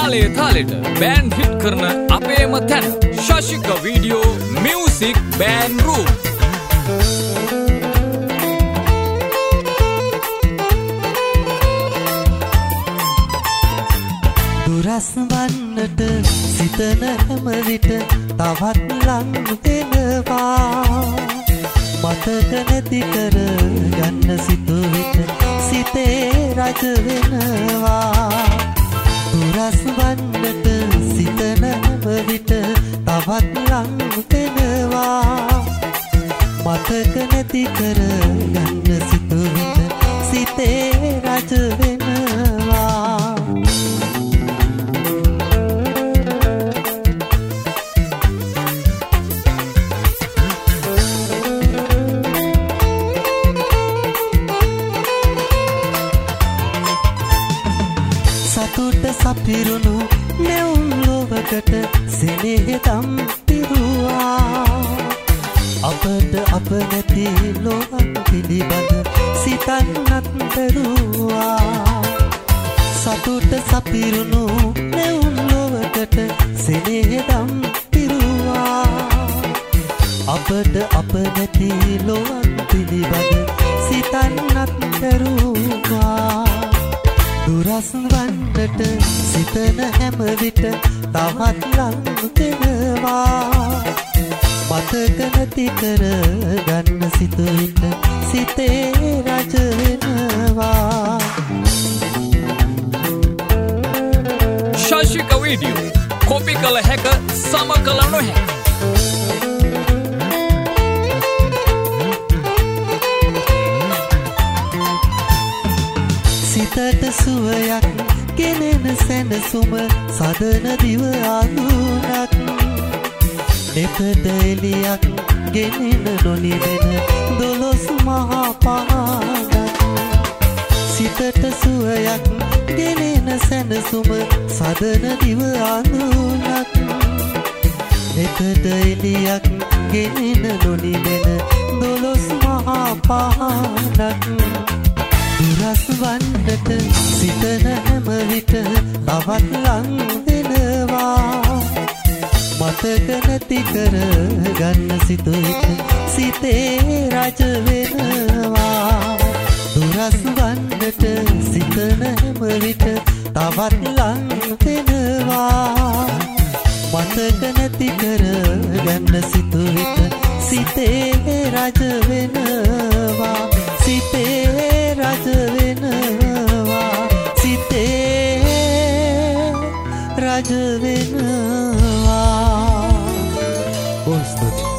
තාලේ තාලෙට band hit කරන අපේම තැන ශාෂික වීඩියෝ මියුසික් බෑන්ඩ් රූම්. දුරස් වන්නට සිතන හැම විට තවත් ලං වෙනවා. මතක නැති කර ගන්න සිතු විට සිතේ රජ වෙනවා. දුරස් වන්නට සිතන හැම විට තවත් ලං වෙනවා. මතක නැති කර ගන්න සිතු විට සිතේ රජ වෙනවා. සතුට සපිරුණු නැවුම් ලොවකට සෙනෙහදම් පිරුවා. අපට අප නැති ලොවන් පිළිබඳ සිතන්නත් බැරුවා. සතුට සපිරුණු නැවුම් ලොවකට සෙනෙහදම් පිරුවා. අපට අප නැති ලොවන් පිළිබඳ සිතන්නත් බැරුවා. දුරස් වන්නට සිතන හැම විට තවත් ලං වෙනවා. මතක නැති කර ගන්න සිත විට සිතේ රජ වෙනවා. ශාෂික වීඩියෝ කොපි කළ හැක සම කළ නොහැක. සිතට සුවයක් ගෙනෙන සැනසුම සදන දිව අඳුනක්. එපද එලියක් ගෙනෙන නොනිවෙන දොළොස් මහා පහනක්. සිතට සුවයක් ගෙනෙන සැනසුම සදන දිව අඳුනක්. එපද එලියක් ගෙනෙන නොනිවෙන දොළොස් මහා පහනක්. දුරස් වන්නට සිතන හැම විට තවත් ලං වෙනවා. මතක නැති කර ගන්න සිත විට සිතේ රජ වෙනවා. දුරස් වන්නට සිතන හැම විට තවත් ලං වෙනවා. මතක නැති කර ගන්න සිත විට සිතේ රජ වෙනවා. සිතේ රජ වෙනවා. සිතේ රජ වෙනවා. ඔස්තුති.